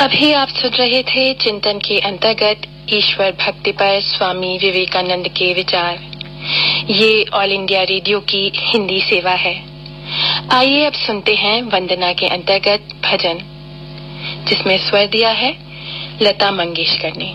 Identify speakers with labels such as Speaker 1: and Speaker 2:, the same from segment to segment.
Speaker 1: अभी आप सुन रहे थे चिंतन के अंतर्गत ईश्वर भक्ति पर स्वामी विवेकानंद के विचार। ये ऑल इंडिया रेडियो की हिंदी सेवा है। आइए अब सुनते हैं वंदना के अंतर्गत भजन, जिसमें स्वर दिया है लता मंगेशकर ने।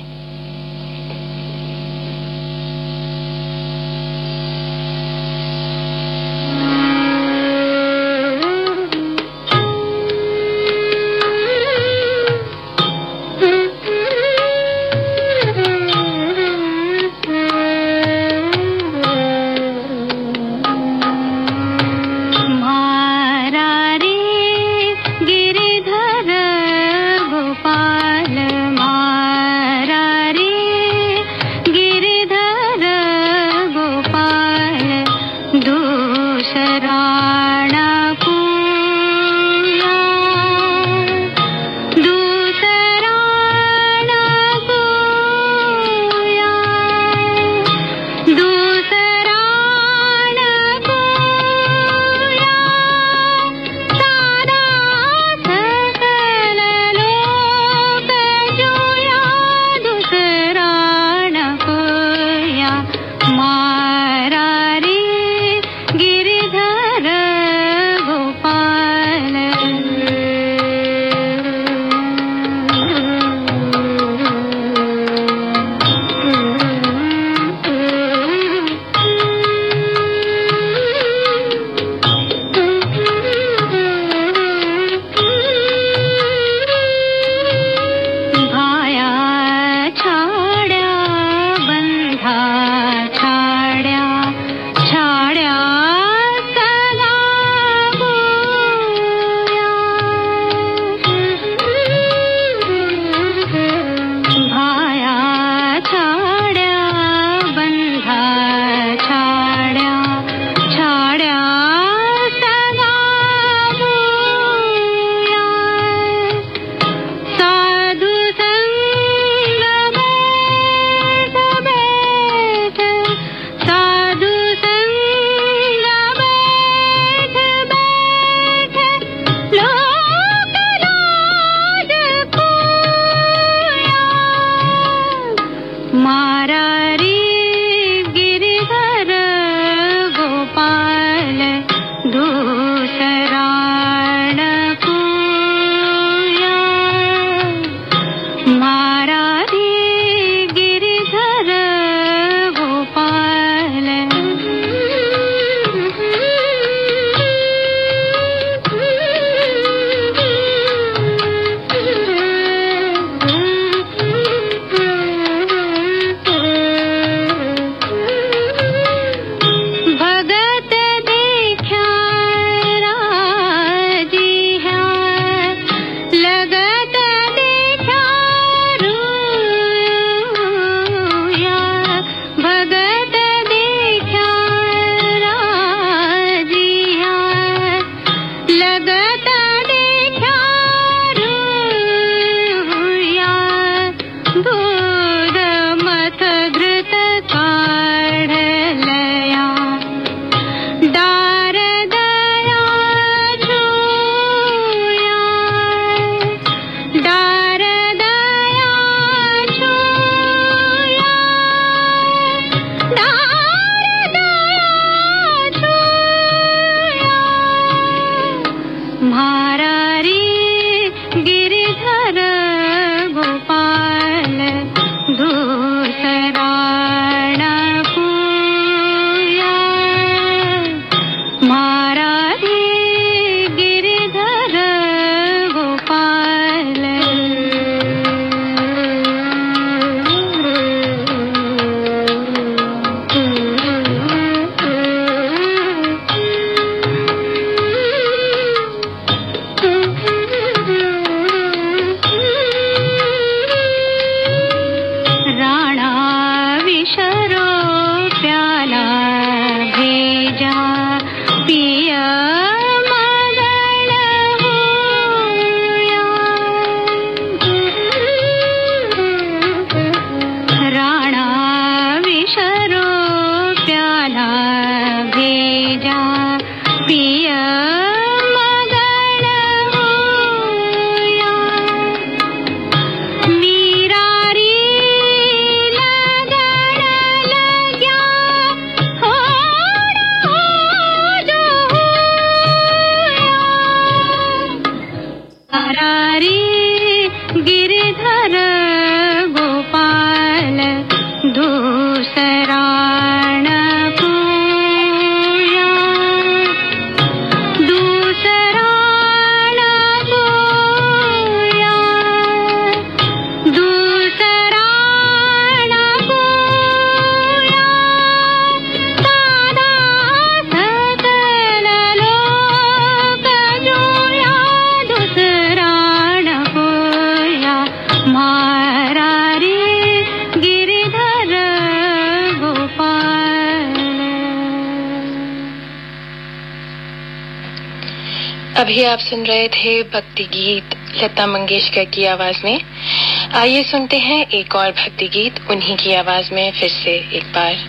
Speaker 1: अभी आप सुन रहे थे भक्ति गीत लता मंगेशकर की आवाज में। आइए सुनते हैं एक और भक्ति गीत उन्हीं की आवाज में फिर से एक बार।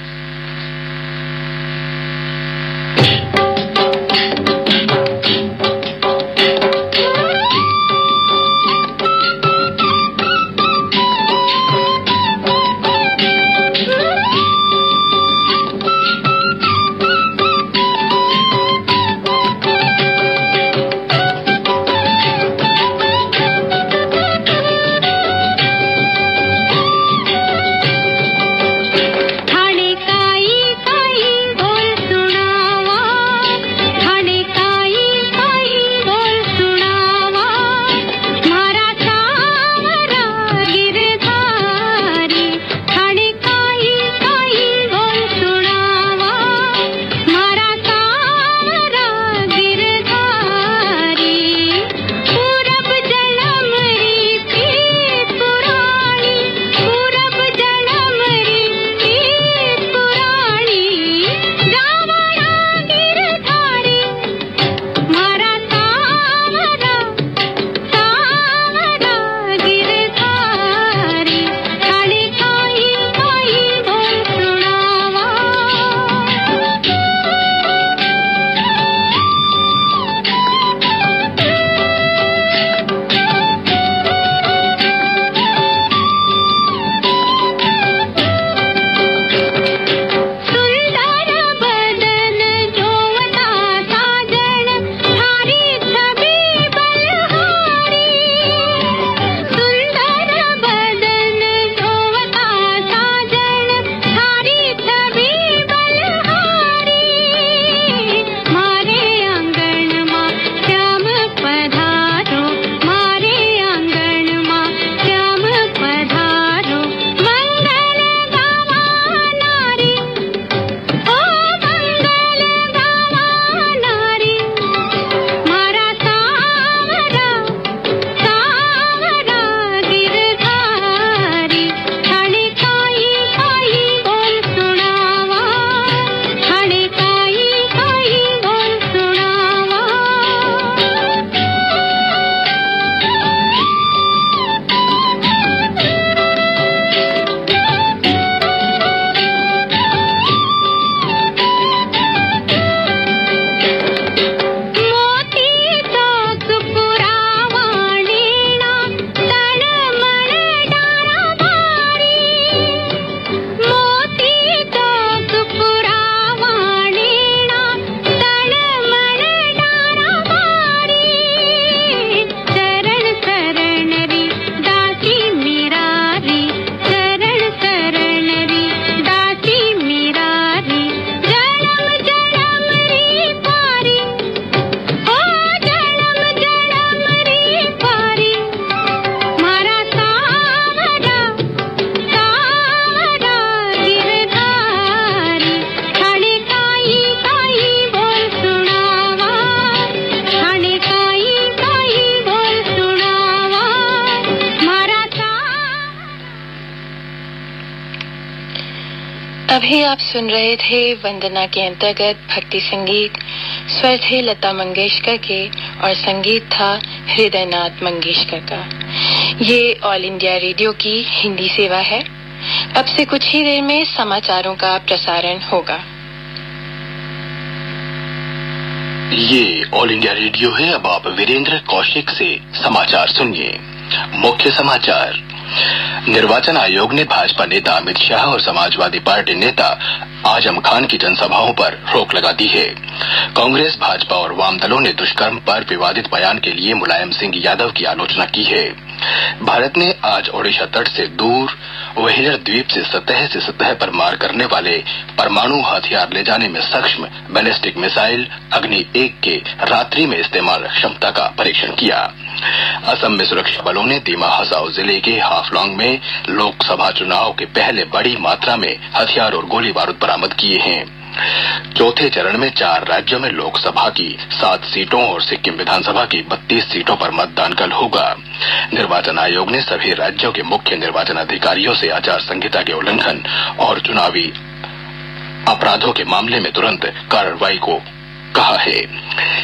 Speaker 1: अभी आप सुन रहे थे वंदना के अंतर्गत भक्ति संगीत। स्वर थे लता मंगेशकर के और संगीत था हृदयनाथ मंगेशकर का। ये ऑल इंडिया रेडियो की हिंदी सेवा है। अब से कुछ ही देर में समाचारों का प्रसारण होगा।
Speaker 2: ये ऑल इंडिया रेडियो है। अब आप वीरेंद्र कौशिक से समाचार सुनिए। मुख्य समाचार। निर्वाचन आयोग ने भाजपा नेता अमित शाह और समाजवादी पार्टी नेता आजम खान की जनसभाओं पर रोक लगा दी है। कांग्रेस, भाजपा और वाम दलों ने दुष्कर्म पर विवादित बयान के लिए मुलायम सिंह यादव की आलोचना की है। भारत ने आज ओडिशा तट से दूर व्हेलर द्वीप से सतह पर मार करने वाले परमाणु हथियार ले जाने में सक्षम बैलिस्टिक मिसाइल अग्नि 1 के रात्रि में इस्तेमाल क्षमता का परीक्षण किया। असम में सुरक्षा बलों ने दीमा हसाओ जिले के हाफलॉन्ग में लोकसभा चुनाव के पहले बड़ी मात्रा में हथियार और गोली बारूद बरामद किए हैं। चौथे चरण में 4 राज्यों में लोकसभा की 7 सीटों और सिक्किम विधानसभा की 32 सीटों पर मतदान कल होगा। निर्वाचन आयोग ने सभी राज्यों के मुख्य निर्वाचन अधिकारियों से आचार संहिता के उल्लंघन और चुनावी अपराधों के मामले में तुरंत कार्रवाई को कहा है।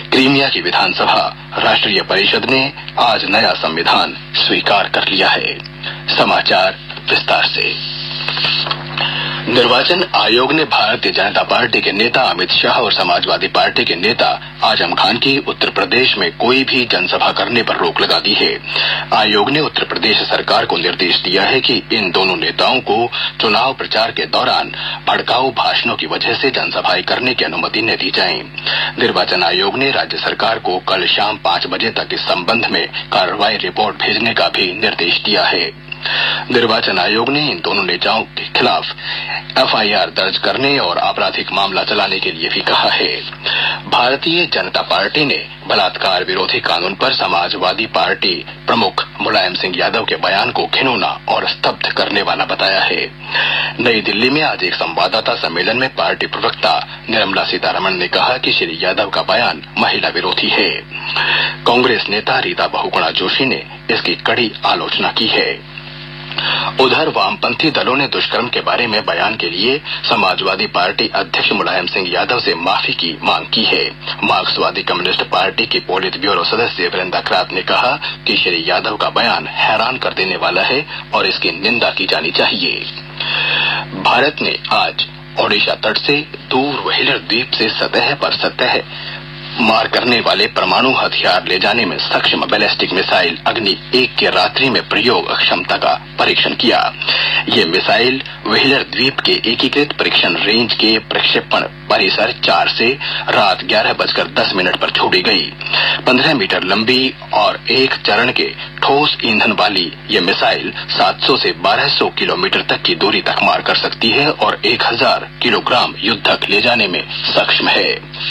Speaker 2: क्रीमिया की विधानसभा राष्ट्रीय परिषद ने आज नया संविधान स्वीकार कर लिया है। समाचार विस्तार से। निर्वाचन आयोग ने भारतीय जनता पार्टी के नेता अमित शाह और समाजवादी पार्टी के नेता आजम खान की उत्तर प्रदेश में कोई भी जनसभा करने पर रोक लगा दी है। आयोग ने उत्तर प्रदेश सरकार को निर्देश दिया है कि इन दोनों नेताओं को चुनाव प्रचार के दौरान भड़काऊ भाषणों की वजह से जनसभाएं करने की अनुमति न दी जाए। निर्वाचन आयोग ने राज्य सरकार को कल शाम 5 बजे तक इस संबंध में कार्रवाई रिपोर्ट भेजने का भी निर्देश दिया है। निर्वाचन आयोग ने इन दोनों नेताओं के खिलाफ एफआईआर दर्ज करने और आपराधिक मामला चलाने के लिए भी कहा है। भारतीय जनता पार्टी ने बलात्कार विरोधी कानून पर समाजवादी पार्टी प्रमुख मुलायम सिंह यादव के बयान को घिनौना और स्तब्ध करने वाला बताया है। नई दिल्ली में आज एक संवाददाता सम्मेलन में पार्टी प्रवक्ता निर्मला सीतारमण ने कहा कि श्री यादव का बयान महिला विरोधी है। कांग्रेस नेता रीता बहुगुणा जोशी ने इसकी कड़ी आलोचना की है। उधर वामपंथी दलों ने दुष्कर्म के बारे में बयान के लिए समाजवादी पार्टी अध्यक्ष मुलायम सिंह यादव से माफी की मांग की है। मार्क्सवादी कम्युनिस्ट पार्टी की पोलित ब्यूरो सदस्य वृंदा क्रात ने कहा कि श्री यादव का बयान हैरान कर देने वाला है और इसकी निंदा की जानी चाहिए। भारत ने आज ओडिशा तट से दूर व्हीलर द्वीप से सतह मार करने वाले परमाणु हथियार ले जाने में सक्षम बैलिस्टिक मिसाइल अग्नि 1 के रात्रि में प्रयोग क्षमता का परीक्षण किया। ये मिसाइल व्हीलर द्वीप के एकीकृत परीक्षण रेंज के प्रक्षेपण परिसर 4 से रात 11:10 पर छोड़ी गई। 15 मीटर लंबी और एक चरण के ठोस ईंधन वाली ये मिसाइल 700 से 1200 किलोमीटर तक की दूरी तक मार कर सकती है और 1000 किलोग्राम युद्धक ले जाने में सक्षम है।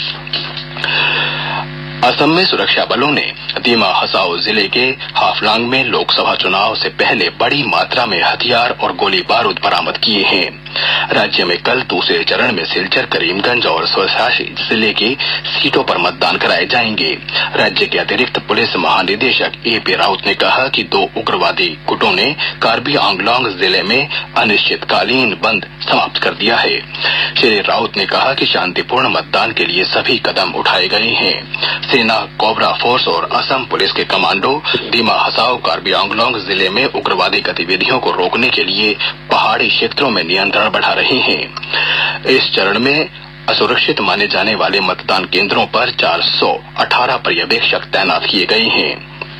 Speaker 2: असम में सुरक्षा बलों ने दीमा हसाओ जिले के हाफलांग में लोकसभा चुनाव से पहले बड़ी मात्रा में हथियार और गोली बारूद बरामद किए हैं। राज्य में कल दूसरे चरण में सिलचर, करीमगंज और स्वशासी जिले की सीटों पर मतदान कराए जाएंगे। राज्य के अतिरिक्त पुलिस महानिदेशक एपी राउत ने कहा कि 2 उग्रवादी गुटों ने कार्बी आंगलोंग जिले में अनिश्चितकालीन बंद समाप्त कर दिया है। श्री राउत ने कहा कि शांतिपूर्ण मतदान के लिए सभी कदम उठाए गए हैं। सेना, कोबरा फोर्स और असम पुलिस के कमांडो दीमा हसाओ, कार्बी आंगलोंग जिले में उग्रवादी गतिविधियों को रोकने के लिए पहाड़ी क्षेत्रों में नियंत्रण बढ़ा रहे हैं। इस चरण में असुरक्षित माने जाने वाले मतदान केंद्रों पर 418 पर्यवेक्षक तैनात किए गए हैं।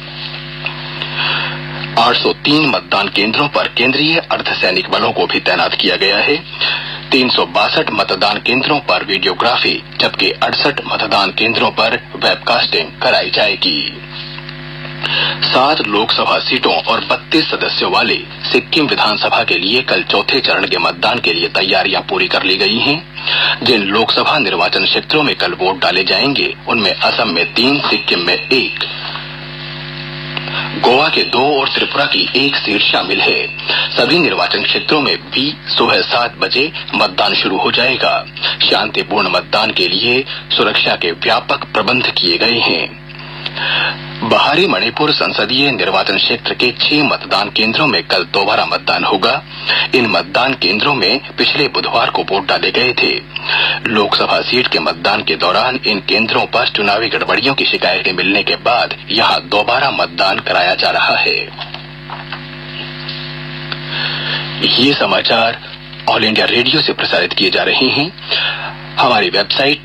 Speaker 2: 803 मतदान केंद्रों पर केंद्रीय अर्धसैनिक बलों को भी तैनात किया गया है। 362 मतदान केंद्रों पर वीडियोग्राफी जबकि 68 मतदान केंद्रों पर वेबकास्टिंग कराई जाएगी। 7 लोकसभा सीटों और 32 सदस्यों वाली सिक्किम विधानसभा के लिए कल चौथे चरण के मतदान के लिए तैयारियां पूरी कर ली गई हैं। जिन लोकसभा निर्वाचन क्षेत्रों में कल वोट डाले जाएंगे उनमें असम में 3, सिक्किम में 1, गोवा के 2 और त्रिपुरा की 1 सीट शामिल है। सभी निर्वाचन क्षेत्रों में भी सुबह 7 बजे मतदान शुरू हो जाएगा। शांतिपूर्ण मतदान के लिए सुरक्षा के व्यापक प्रबंध किए गए हैं। बाहरी मणिपुर संसदीय निर्वाचन क्षेत्र के 6 मतदान केंद्रों में कल दोबारा मतदान होगा। इन मतदान केंद्रों में पिछले बुधवार को वोट डाले गए थे। लोकसभा सीट के मतदान के दौरान इन केंद्रों पर चुनावी गड़बड़ियों की शिकायतें मिलने के बाद यहां दोबारा मतदान कराया जा रहा है। ये समाचार ऑल इंडिया रेडियो से प्रसारित किए जा रहे हैं। हमारी वेबसाइट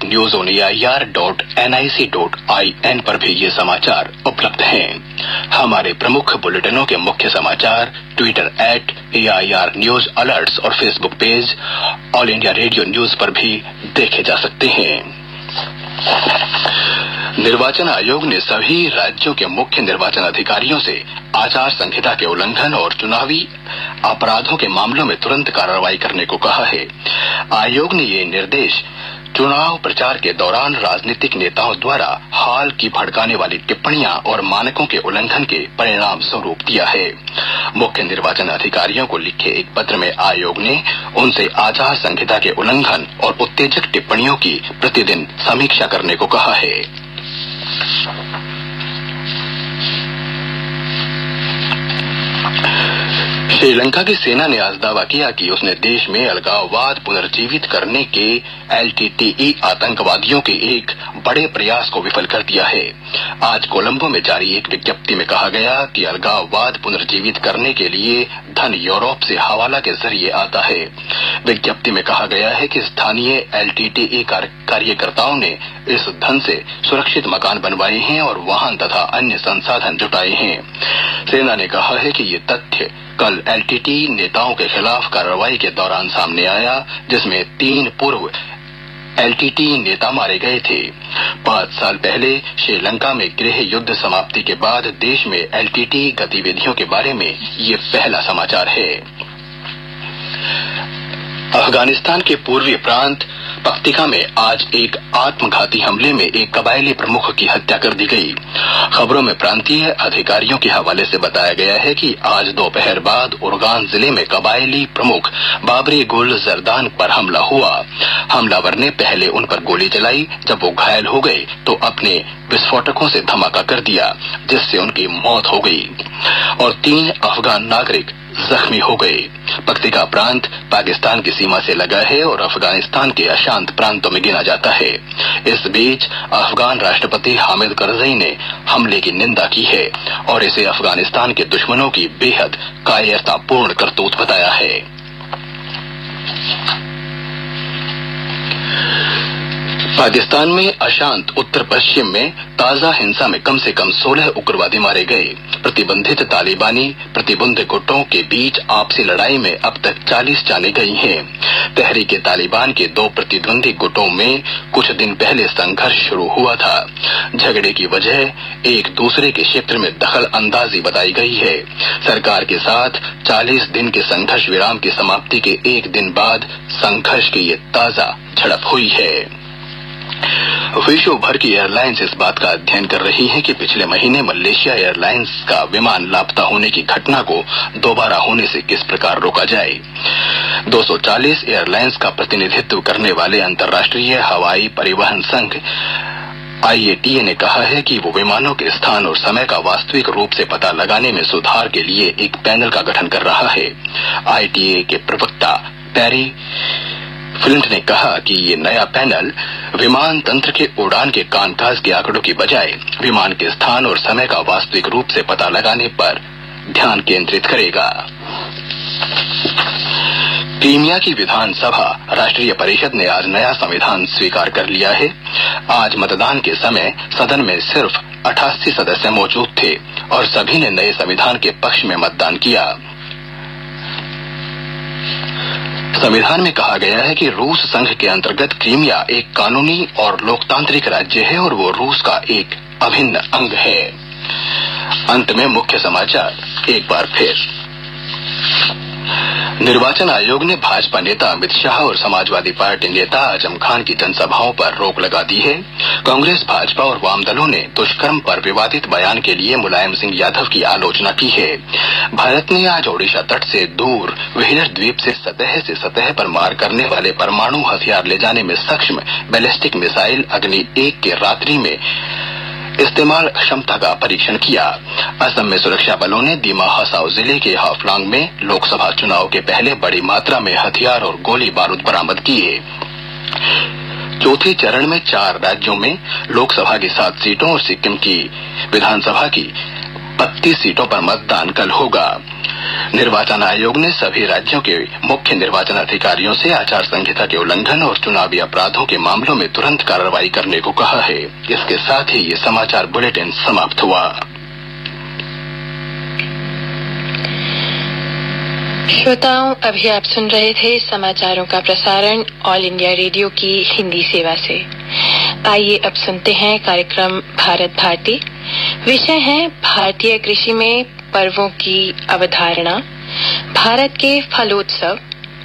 Speaker 2: newsonair.nic.in पर भी ये समाचार उपलब्ध हैं। हमारे प्रमुख बुलेटिनों के मुख्य समाचार ट्विटर @AIR न्यूज अलर्ट्स और Facebook page All India Radio news पर भी देखे जा सकते हैं। निर्वाचन आयोग ने सभी राज्यों के मुख्य निर्वाचन अधिकारियों से आचार संहिता के उल्लंघन और चुनावी अपराधों के मामलों में तुरंत कार्रवाई करने को कहा है। आयोग ने ये निर्देश चुनाव प्रचार के दौरान राजनीतिक नेताओं द्वारा हाल की भड़काने वाली टिप्पणियां और मानकों के उल्लंघन के परिणाम स्वरूप दिया है। मुख्य निर्वाचन अधिकारियों को लिखे एक पत्र में आयोग ने उनसे आचार संहिता के उल्लंघन और उत्तेजक टिप्पणियों की प्रतिदिन समीक्षा करने को कहा है। श्रीलंका की सेना ने आज दावा किया कि उसने देश में अलगाववाद पुनर्जीवित करने के एलटीटीई आतंकवादियों के एक बड़े प्रयास को विफल कर दिया है। आज कोलंबो में जारी एक विज्ञप्ति में कहा गया कि अलगाववाद पुनर्जीवित करने के लिए धन यूरोप से हवाला के जरिए आता है। विज्ञप्ति में कहा गया है कि स्थानीय एलटीटीई कार्यकर्ताओं ने इस धन से सुरक्षित मकान बनवाए हैं और वाहन तथा अन्य संसाधन जुटाए हैं। सेना ने कहा है कि ये तथ्य कल एलटीटीई नेताओं के खिलाफ कार्रवाई के दौरान सामने आया, जिसमें 3 पूर्व एलटीटीई नेता मारे गए थे। 5 साल पहले श्रीलंका में गृह युद्ध समाप्ति के बाद देश में एलटीटीई गतिविधियों के बारे में ये पहला समाचार है। अफगानिस्तान के पूर्वी प्रांत पक्तिका में आज एक आत्मघाती हमले में एक कबायली प्रमुख की हत्या कर दी गई। खबरों में प्रांतीय अधिकारियों के हवाले से बताया गया है कि आज दोपहर बाद उर्गान जिले में कबायली प्रमुख बाबरी गुल जरदान पर हमला हुआ। हमलावर ने पहले उन पर गोली चलाई। जब वो घायल हो गए तो अपने विस्फोटकों से धमाका कर दिया, जिससे उनकी मौत हो गई और 3 अफगान नागरिक जख्मी हो गए। पक्तिका प्रांत पाकिस्तान की सीमा से लगा है और अफगानिस्तान के अशांत प्रांतों में गिना जाता है। इस बीच अफगान राष्ट्रपति हामिद करजई ने हमले की निंदा की है और इसे अफगानिस्तान के दुश्मनों की बेहद कायरतापूर्ण करतूत बताया है। पाकिस्तान में अशांत उत्तर पश्चिम में ताजा हिंसा में कम से कम 16 उग्रवादी मारे गए। प्रतिबंधित तालिबानी प्रतिबंध गुटों के बीच आपसी लड़ाई में अब तक 40 जाने गई हैं। तहरीके तालिबान के 2 प्रतिद्वंदी गुटों में कुछ दिन पहले संघर्ष शुरू हुआ था। झगड़े की वजह एक दूसरे के क्षेत्र में दखल अंदाजी बताई गई है। सरकार के साथ 40 दिन के संघर्ष विराम की समाप्ति के एक दिन बाद संघर्ष की ये ताजा झड़प हुई है। विश्व भर की एयरलाइंस इस बात का अध्ययन कर रही है कि पिछले महीने मलेशिया एयरलाइंस का विमान लापता होने की घटना को दोबारा होने से किस प्रकार रोका जाए। 240 एयरलाइंस का प्रतिनिधित्व करने वाले अंतर्राष्ट्रीय हवाई परिवहन संघ IATA ने कहा है कि वो विमानों के स्थान और समय का वास्तविक रूप से पता लगाने में सुधार के लिए एक पैनल का गठन कर रहा है। IATA के प्रवक्ता पैरी फ्लिंट ने कहा कि ये नया पैनल विमान तंत्र के उड़ान के कामकाज के आंकड़ों की बजाय विमान के स्थान और समय का वास्तविक रूप से पता लगाने पर ध्यान केंद्रित करेगा। क्रीमिया की विधानसभा राष्ट्रीय परिषद ने आज नया संविधान स्वीकार कर लिया है। आज मतदान के समय सदन में सिर्फ 88 सदस्य मौजूद थे और सभी ने नए संविधान के पक्ष में मतदान किया। संविधान में कहा गया है कि रूस संघ के अंतर्गत क्रीमिया एक कानूनी और लोकतांत्रिक राज्य है और वो रूस का एक अभिन्न अंग है। अंत में मुख्य समाचार एक बार फिर। निर्वाचन आयोग ने भाजपा नेता अमित शाह और समाजवादी पार्टी नेता आजम खान की जनसभाओं पर रोक लगा दी है। कांग्रेस, भाजपा और वाम दलों ने दुष्कर्म पर विवादित बयान के लिए मुलायम सिंह यादव की आलोचना की है। भारत ने आज ओडिशा तट से दूर व्हीलर द्वीप से सतह पर मार करने वाले परमाणु हथियार ले जाने में सक्षम बैलिस्टिक मिसाइल अग्नि 1 के रात्रि में इस्तेमाल क्षमता का परीक्षण किया। असम में सुरक्षा बलों ने दीमा हसाओ जिले के हाफलांग में लोकसभा चुनाव के पहले बड़ी मात्रा में हथियार और गोली बारूद बरामद किए। चौथे चरण में 4 राज्यों में लोकसभा की 7 सीटों और सिक्किम की विधानसभा की 32 सीटों पर मतदान कल होगा। निर्वाचन आयोग ने सभी राज्यों के मुख्य निर्वाचन अधिकारियों से आचार संहिता के उल्लंघन और चुनावी अपराधों के मामलों में तुरंत कार्रवाई करने को कहा है। इसके साथ ही ये समाचार बुलेटिन समाप्त हुआ।
Speaker 1: श्रोताओं, अभी आप सुन रहे थे समाचारों का प्रसारण ऑल इंडिया रेडियो की हिंदी सेवा से। आइए अब सुनते हैं कार्यक्रम भारत भारती। विषय है भारतीय कृषि में पर्वों की अवधारणा, भारत के फलोत्सव,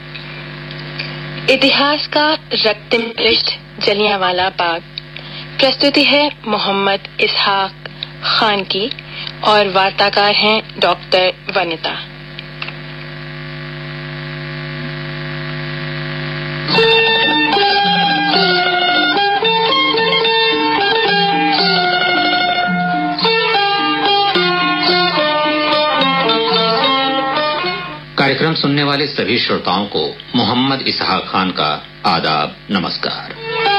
Speaker 1: इतिहास का रक्तम पृष्ठ जलियांवाला बाग। प्रस्तुति है मोहम्मद इसहाक खान की और वार्ताकार हैं डॉक्टर वनिता।
Speaker 3: कार्यक्रम सुनने वाले सभी श्रोताओं को मोहम्मद इसहाक खान का आदाब नमस्कार।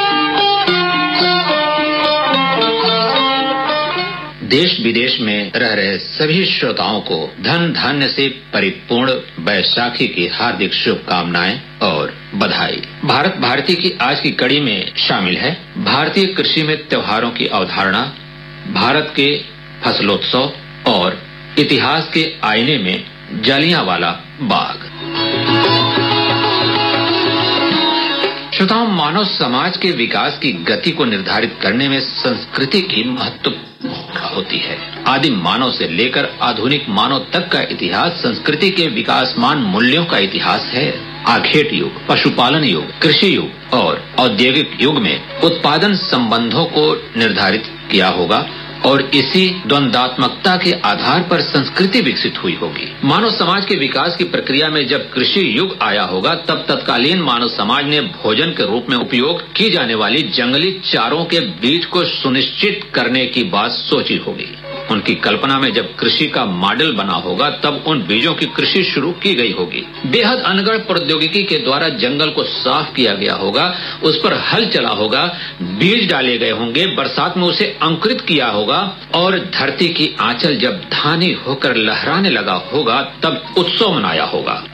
Speaker 3: देश विदेश में रह रहे सभी श्रोताओं को धन धान्य से परिपूर्ण बैसाखी की हार्दिक शुभकामनाएं और बधाई। भारत भारती की आज की कड़ी में शामिल है भारतीय कृषि में त्योहारों की अवधारणा, भारत के फसलोत्सव और इतिहास के आईने में जलियांवाला बाग। श्रोताओं, मानव समाज के विकास की गति को निर्धारित करने में संस्कृति की महत्वपूर्ण भूमिका होती है। आदिम मानव से लेकर आधुनिक मानव तक का इतिहास संस्कृति के विकासमान मूल्यों का इतिहास है। आखेट युग, पशुपालन युग, कृषि युग और औद्योगिक युग में उत्पादन संबंधों को निर्धारित किया होगा और इसी द्वंद्वात्मकता के आधार पर संस्कृति विकसित हुई होगी। मानव समाज के विकास की प्रक्रिया में जब कृषि युग आया होगा तब तत्कालीन मानव समाज ने भोजन के रूप में उपयोग की जाने वाली जंगली चारों के बीज को सुनिश्चित करने की बात सोची होगी। उनकी कल्पना में जब कृषि का मॉडल बना होगा तब उन बीजों की कृषि शुरू की गई होगी। बेहद अनगढ़ प्रौद्योगिकी के द्वारा जंगल को साफ किया गया होगा, उस पर हल चला होगा, बीज डाले गए होंगे, बरसात में उसे अंकुरित किया होगा और धरती की आंचल जब धानी होकर लहराने लगा होगा तब उत्सव मनाया होगा।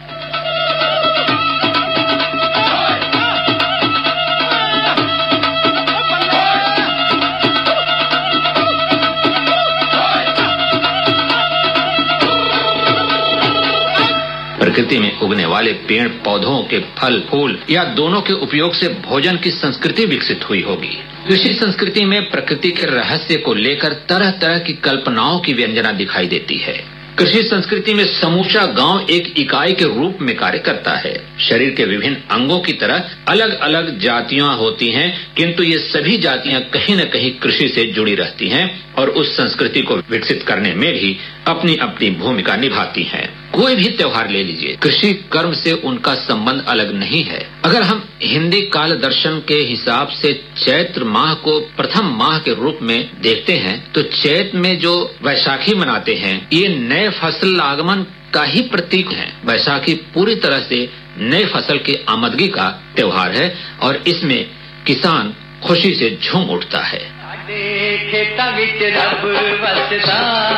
Speaker 3: प्रकृति में उगने वाले पेड़ पौधों के फल फूल या दोनों के उपयोग से भोजन की संस्कृति विकसित हुई होगी। कृषि संस्कृति में प्रकृति के रहस्य को लेकर तरह तरह की कल्पनाओं की व्यंजना दिखाई देती है। कृषि संस्कृति में समूचा गांव एक इकाई के रूप में कार्य करता है। शरीर के विभिन्न अंगों की तरह अलग अलग जातियां होती हैं, किंतु ये सभी जातियां कहीं न कहीं कृषि से जुड़ी रहती हैं और उस संस्कृति को विकसित करने में भी अपनी अपनी भूमिका निभाती हैं। कोई भी त्योहार ले लीजिए, कृषि कर्म से उनका संबंध अलग नहीं है। अगर हम हिंदी काल दर्शन के हिसाब से चैत्र माह को प्रथम माह के रूप में देखते हैं तो चैत में जो वैशाखी मनाते हैं ये नए फसल आगमन का ही प्रतीक है। वैशाखी पूरी तरह से नए फसल की आमदगी का त्योहार है और इसमें किसान खुशी से झूम उठता है।
Speaker 4: खेतां विच रब वसदा,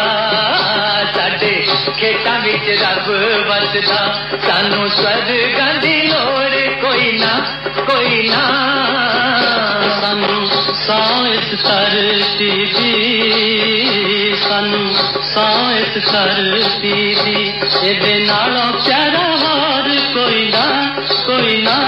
Speaker 4: साडे खेतां विच रब वसदा, सानू स्वर्गां दी लोड़ कोई ना कोई ना, सानू साइस धरती दी, सानू साइस धरती दी, इहदे नालों प्यारा होर कोई ना कोई ना,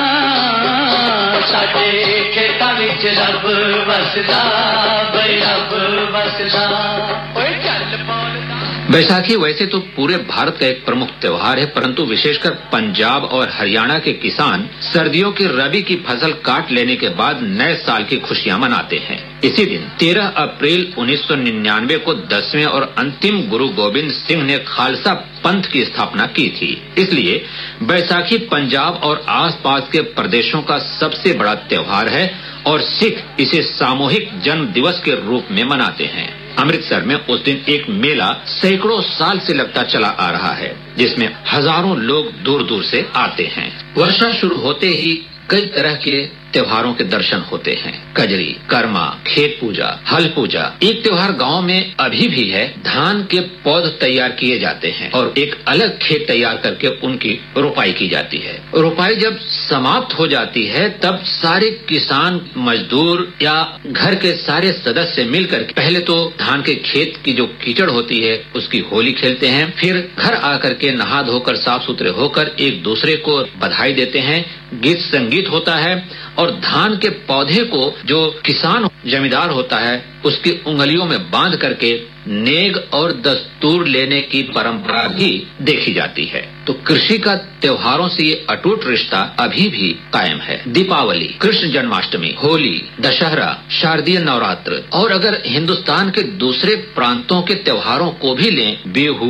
Speaker 4: साडे खेतां विच रब वसदा, बई रब वसदा, ओए चल बोलदा।
Speaker 3: बैसाखी वैसे तो पूरे भारत का एक प्रमुख त्योहार है, परंतु विशेषकर पंजाब और हरियाणा के किसान सर्दियों की रबी की फसल काट लेने के बाद नए साल की खुशियां मनाते हैं। इसी दिन 13 अप्रैल 1999 को 10वें और अंतिम गुरु गोविंद सिंह ने खालसा पंथ की स्थापना की थी। इसलिए बैसाखी पंजाब और आसपास के प्रदेशों का सबसे बड़ा त्योहार है और सिख इसे सामूहिक जन्म दिवस के रूप में मनाते हैं। अमृतसर में उस दिन एक मेला सैकड़ों साल से लगता चला आ रहा है, जिसमें हजारों लोग दूर दूर से आते हैं। वर्षा शुरू होते ही कई तरह के त्योहारों के दर्शन होते हैं। कजरी, कर्मा, खेत पूजा, हल पूजा। एक त्योहार गांव में अभी भी है। धान के पौध तैयार किए जाते हैं और एक अलग खेत तैयार करके उनकी रोपाई की जाती है। रोपाई जब समाप्त हो जाती है तब सारे किसान मजदूर या घर के सारे सदस्य मिलकर पहले तो धान के खेत की जो कीचड़ होती है उसकी होली खेलते हैं, फिर घर आकर के नहा धोकर साफ सुथरे होकर एक दूसरे को बधाई देते हैं, गीत संगीत होता है और धान के पौधे को जो किसान जमींदार होता है उसकी उंगलियों में बांध करके नेग और दस्तूर लेने की परंपरा भी देखी जाती है। तो कृषि का त्योहारों से ये अटूट रिश्ता अभी भी कायम है। दीपावली, कृष्ण जन्माष्टमी, होली, दशहरा, शारदीय नवरात्र और अगर हिंदुस्तान के दूसरे प्रांतों के त्योहारों को भी लें, बिहू,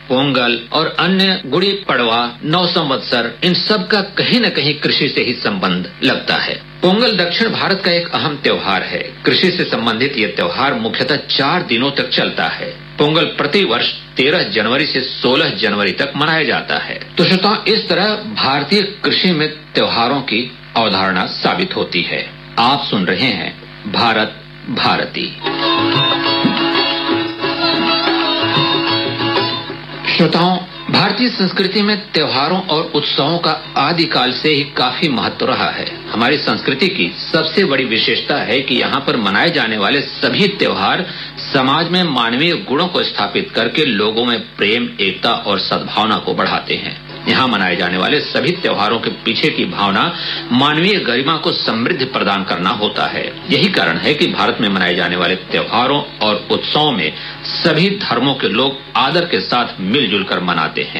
Speaker 3: पोंगल और अन्य गुड़ी पड़वा, नौ संवत्सर, इन सब का कहीं न कहीं कृषि से ही संबंध लगता है। पोंगल दक्षिण भारत का एक अहम त्योहार है। कृषि से संबंधित ये त्योहार मुख्यतः 4 दिनों तक चलता है। पोंगल प्रति वर्ष 13 जनवरी से 16 जनवरी तक मनाया जाता है। तो श्रोताओ, इस तरह भारतीय कृषि में त्योहारों की अवधारणा साबित होती है। आप सुन रहे हैं भारत भारती। श्रोताओं, भारतीय संस्कृति में त्योहारों और उत्सवों का आदिकाल से ही काफी महत्व रहा है। हमारी संस्कृति की सबसे बड़ी विशेषता है कि यहाँ पर मनाए जाने वाले सभी त्योहार समाज में मानवीय गुणों को स्थापित करके लोगों में प्रेम, एकता और सद्भावना को बढ़ाते हैं। यहाँ मनाए जाने वाले सभी त्योहारों के पीछे की भावना मानवीय गरिमा को समृद्धि प्रदान करना होता है। यही कारण है कि भारत में मनाए जाने वाले त्योहारों और उत्सवों में सभी धर्मों के लोग आदर के साथ मिलजुल कर मनाते हैं।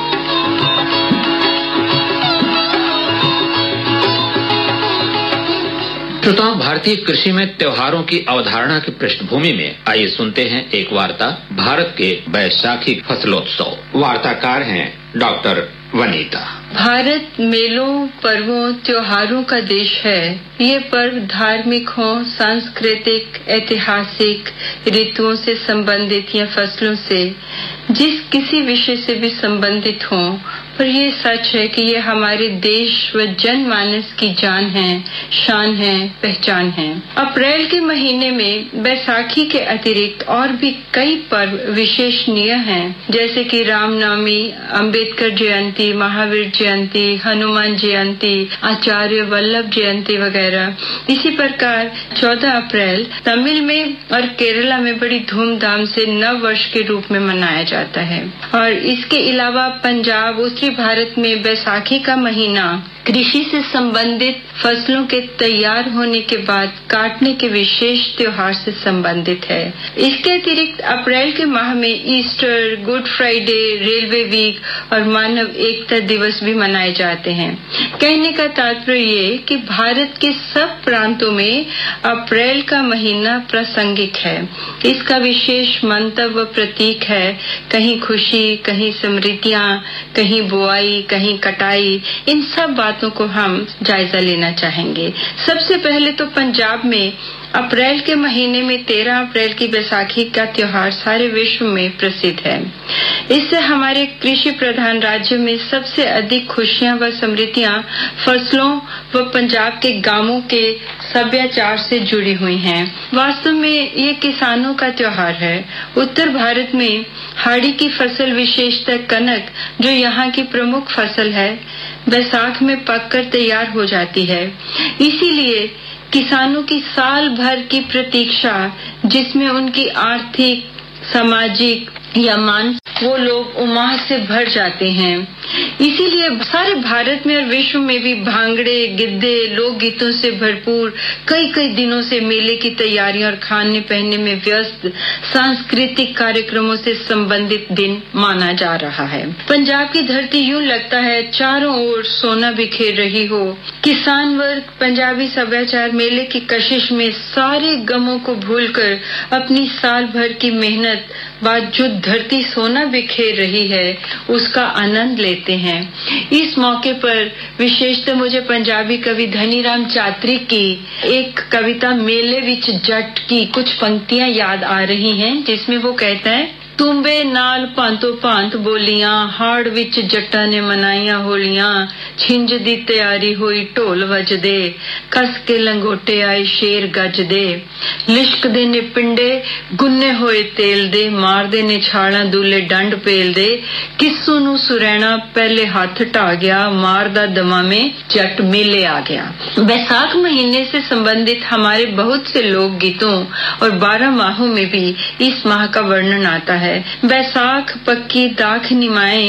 Speaker 3: श्रोताओं, भारतीय कृषि में त्योहारों की अवधारणा की पृष्ठभूमि में आइए सुनते हैं एक वार्ता भारत के बैसाखी फसलोत्सव। वार्ताकार हैं डॉक्टर वनीता।
Speaker 5: भारत मेलों, पर्वों, त्योहारों का देश है। ये पर्व धार्मिक हो, सांस्कृतिक, ऐतिहासिक, ऋतुओं से संबंधित या फसलों से जिस किसी विषय से भी संबंधित हो, पर ये सच है कि ये हमारे देश व जनमानस की जान है, शान है, पहचान है। अप्रैल के महीने में बैसाखी के अतिरिक्त और भी कई पर्व विशेषणीय हैं, जैसे कि रामनवमी, अंबेडकर जयंती, महावीर जयंती, हनुमान जयंती, आचार्य वल्लभ जयंती वगैरह। इसी प्रकार 14 अप्रैल तमिल में और केरला में बड़ी धूमधाम से नव वर्ष के रूप में मनाया जाता है। और इसके अलावा पंजाब, उत्तरी भारत में बैसाखी का महीना कृषि से संबंधित फसलों के तैयार होने के बाद काटने के विशेष त्योहार से संबंधित है। इसके अतिरिक्त अप्रैल के माह में Easter, good Friday, railway week और मानव एकता दिवस भी मनाए जाते हैं। कहने का तात्पर्य ये कि भारत के सब प्रांतों में अप्रैल का महीना प्रासंगिक है। इसका विशेष मंतव्य प्रतीक है। कहीं खुशी, कहीं समृद्धियां, कहीं बुआई, कहीं कटाई, इन सब बातों को हम जायजा लेना चाहेंगे। सबसे पहले तो पंजाब में अप्रैल के महीने में 13 अप्रैल की बैसाखी का त्योहार सारे विश्व में प्रसिद्ध है। इससे हमारे कृषि प्रधान राज्य में सबसे अधिक खुशियां व समृद्धियां फसलों व पंजाब के गांवों के सभ्याचार से जुड़ी हुई हैं। वास्तव में ये किसानों का त्योहार है। उत्तर भारत में हाड़ी की फसल, विशेषतः कनक, जो यहाँ की प्रमुख फसल है, बैसाख में पककर तैयार हो जाती है। इसीलिए किसानों की साल भर की प्रतीक्षा, जिसमें उनकी आर्थिक, सामाजिक या मानसिक, वो लोग उमंग से भर जाते हैं। इसीलिए सारे भारत में और विश्व में भी भांगड़े, गिद्दे, लोकगीतों से भरपूर कई दिनों से मेले की तैयारियां और खाने पहनने में व्यस्त सांस्कृतिक कार्यक्रमों से संबंधित दिन माना जा रहा है। पंजाब की धरती यूं लगता है चारों ओर सोना बिखेर रही हो। किसान वर्ग पंजाबी सभ्याचार मेले की कशिश में सारे गमों को भूलकर अपनी साल भर की मेहनत बाद जो धरती सोना बिखेर रही है उसका आनंद लेते हैं। इस मौके पर विशेषतः मुझे पंजाबी कवि धनीराम चातरी की एक कविता मेले विच जट की कुछ पंक्तियां याद आ रही हैं, जिसमें वो कहता है, तुम्बे नाल भांतो भांत बोलियां, हाड़ विच जट्टां ने मनाइयां होलियां, छिंज दी तैयारी होई ढोल वजदे, कस के लंगोटे आए शेर गजदे, लिशकदे ने पिंडे गुन्ने होए तेल दे, मारदे ने छालां दूले डंड पेल दे, किस्सू नू सुरैना पहले हाथ ढा गया, मारदा दमामे जट मेले आ गया। बैसाख महीने से संबंधित हमारे बहुत से लोक गीतों और 12 माहों में भी इस माह का वर्णन आता है। बैसाख पक्की दाख निमाए,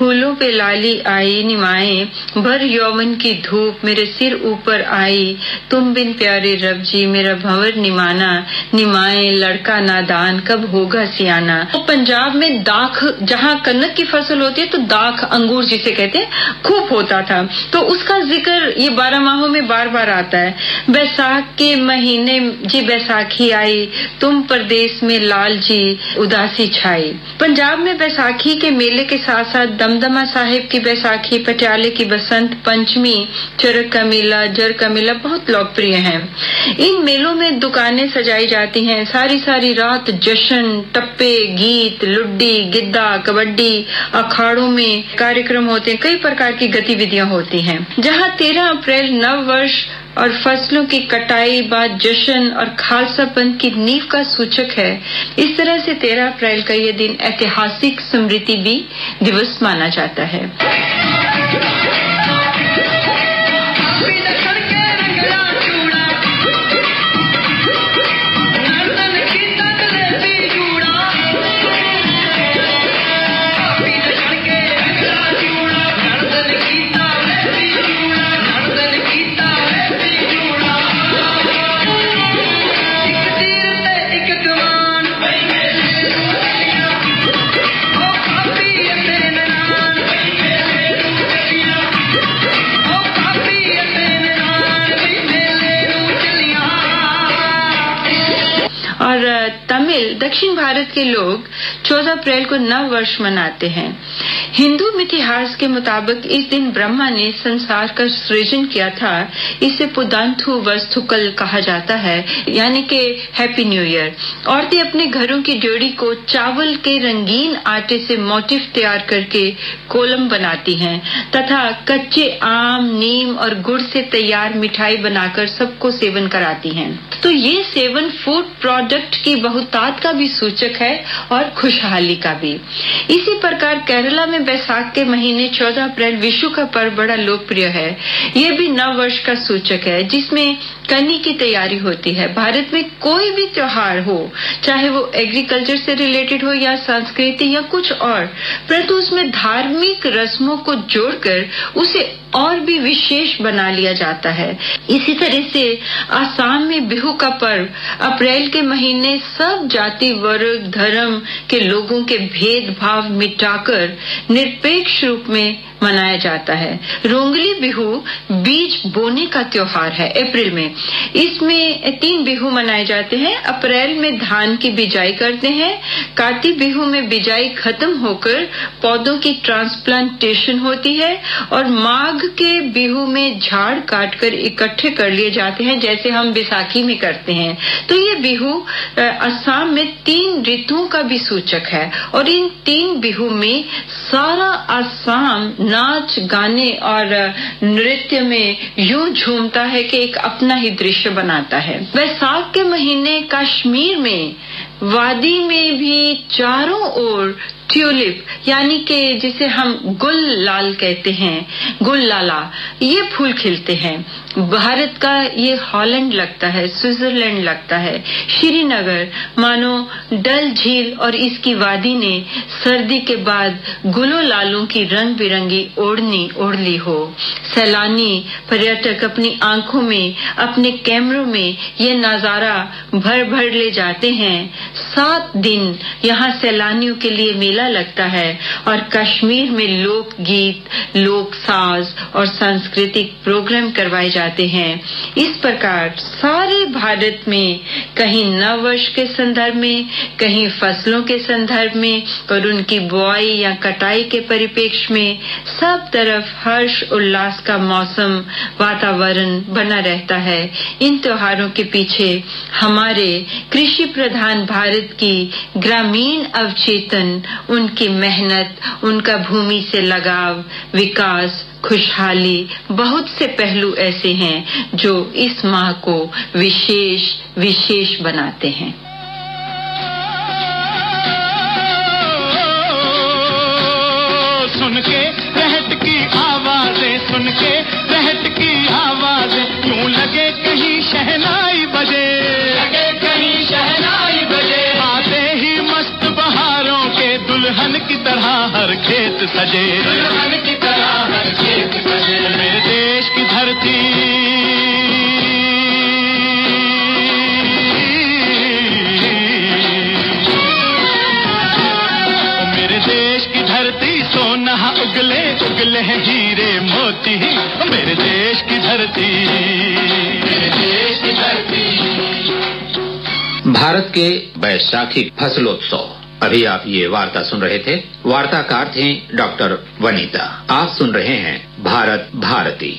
Speaker 5: फूलों पे लाली आई निमाएं, भर यौवन की धूप मेरे सिर ऊपर आई, तुम बिन प्यारे रब जी मेरा भंवर निमाना, निमाएं लड़का नादान कब होगा सियाना। तो पंजाब में दाख, जहाँ कनक की फसल होती है तो दाख अंगूर जिसे कहते हैं खूब होता था, तो उसका जिक्र ये 12 माहों में बार बार आता है। बैसाख के महीने जी बैसाखी आई, तुम परदेश में लाल जी उदासी छाई। पंजाब में बैसाखी के मेले के साथ साथ दमदमा साहिब की बैसाखी, पटियाले की बसंत पंचमी, चरक का मेला, जर का मेला बहुत लोकप्रिय है। इन मेलों में दुकानें सजाई जाती हैं, सारी रात जश्न, टप्पे, गीत, लुड्डी, गिद्दा, कबड्डी, अखाड़ों में कार्यक्रम होते हैं, कई प्रकार की गतिविधियां होती हैं। जहां 13 अप्रैल नव वर्ष और फसलों की कटाई बाद जश्न और खालसा पंथ की नींव का सूचक है, इस तरह से 13 अप्रैल का ये दिन ऐतिहासिक स्मृति भी दिवस माना जाता है। और तमिल दक्षिण भारत के लोग 14 अप्रैल को नव वर्ष मनाते हैं। हिंदू इतिहास के मुताबिक इस दिन ब्रह्मा ने संसार का सृजन किया था। इसे पुदांथु वस्तुकल कहा जाता है, यानी कि हैप्पी न्यू ईयर। औरतें अपने घरों की ड्योढ़ी को चावल के रंगीन आटे से मोटिफ तैयार करके कोलम बनाती हैं तथा कच्चे आम, नीम और गुड़ से तैयार मिठाई बनाकर सबको सेवन कराती हैं। तो ये सेवन फूड प्रोडक्ट की बहुतात का भी सूचक है और खुशहाली का भी। इसी प्रकार केरला में बैसाख के महीने 14 अप्रैल विशु का पर्व बड़ा लोकप्रिय है। ये भी नव वर्ष का सूचक है जिसमें कनी की तैयारी होती है। भारत में कोई भी त्योहार हो, चाहे वो एग्रीकल्चर से रिलेटेड हो या संस्कृति या कुछ और, परंतु उसमें धार्मिक रस्मों को जोड़कर उसे और भी विशेष बना लिया जाता है। इसी तरह से आसाम में बिहू का पर्व अप्रैल के महीने सब जाति, वर्ग, धर्म के लोगों के भेदभाव मिटाकर निरपेक्ष रूप में मनाया जाता है। रोंगली बिहू बीज बोने का त्योहार है अप्रैल में। इसमें 3 बिहू मनाए जाते हैं। अप्रैल में धान की बिजाई करते हैं, कार्तिक बिहू में बिजाई खत्म होकर पौधों की ट्रांसप्लांटेशन होती है और माघ के बिहू में झाड़ काटकर इकट्ठे कर लिए जाते हैं, जैसे हम बैसाखी में करते हैं। तो ये बिहू असम में 3 ऋतुओं का भी सूचक है और इन 3 बिहू में सारा असम नाच, गाने और नृत्य में यूं झूमता है कि एक अपना ही दृश्य बनाता है। वैसाख के महीने कश्मीर में वादी में भी चारों ओर ट्यूलिप, यानी कि जिसे हम गुल लाल कहते हैं, गुल लाला, ये फूल खिलते हैं। भारत का ये हॉलैंड लगता है, स्विट्जरलैंड लगता है। श्रीनगर मानो डल झील और इसकी वादी ने सर्दी के बाद गुलो लालों की रंग बिरंगी ओढ़नी ओढ़ ली हो। सैलानी पर्यटक अपनी आंखों में, अपने कैमरों में ये नजारा भर भर ले जाते हैं। 7 दिन यहाँ सैलानियों के लिए मेला लगता है और कश्मीर में लोक गीत, लोक साज और सांस्कृतिक प्रोग्राम करवाए जाते हैं। इस प्रकार सारे भारत में कहीं नव वर्ष के संदर्भ में, कहीं फसलों के संदर्भ में और उनकी बुआई या कटाई के परिप्रेक्ष्य में सब तरफ हर्ष उल्लास का मौसम, वातावरण बना रहता है। इन त्योहारों के पीछे हमारे कृषि प्रधान भारत की ग्रामीण अवचेतन, उनकी मेहनत, उनका भूमि से लगाव, विकास, खुशहाली, बहुत से पहलू ऐसे हैं जो इस माह को विशेष बनाते हैं।
Speaker 6: सुन के रहट की आवाजें, सुन के रहट की आवाजें, यूं लगे कहीं शहनाई बजे, लगे कहीं शहनाई बजे। आते ही मस्त बहारों के दुल्हन की तरह हर खेत सजे, दुल्हन की तरह हर खेत सजे। मेरे देश की धरती सोना उगले उगले हैं हीरे मोती, मेरे देश की धरती, मेरे देश की धरती।
Speaker 3: भारत के वैशाखी फसलोत्सव। अभी आप ये वार्ता सुन रहे थे। वार्ताकार थे डॉक्टर वनीता। आप सुन रहे हैं भारत भारती।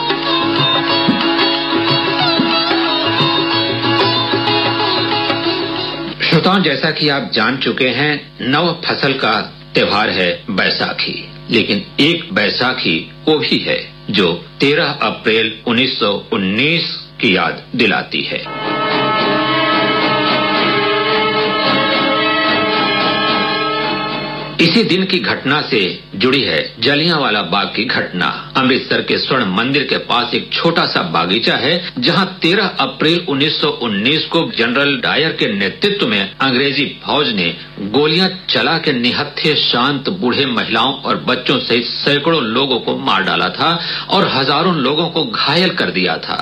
Speaker 3: श्रोताओं, जैसा कि आप जान चुके हैं, नव फसल का त्योहार है बैसाखी। लेकिन एक बैसाखी वो भी है जो 13 अप्रैल 1919 की याद दिलाती है। इसी दिन की घटना से जुड़ी है जलियांवाला बाग की घटना। अमृतसर के स्वर्ण मंदिर के पास एक छोटा सा बागीचा है जहां 13 अप्रैल 1919 को जनरल डायर के नेतृत्व में अंग्रेजी फौज ने गोलियां चला के निहत्थे शांत बूढ़े महिलाओं और बच्चों सहित सैकड़ों लोगों को मार डाला था और हजारों लोगों को घायल कर दिया था।